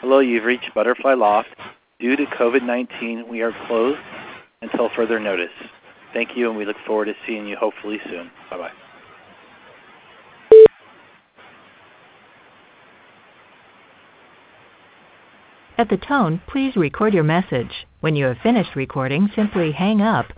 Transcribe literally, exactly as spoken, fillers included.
Hello, you've reached Butterfly Loft. Due to COVID nineteen, we are closed until further notice. Thank you, and we look forward to seeing you hopefully soon. Bye-bye. At the tone, please record your message. When you have finished recording, simply hang up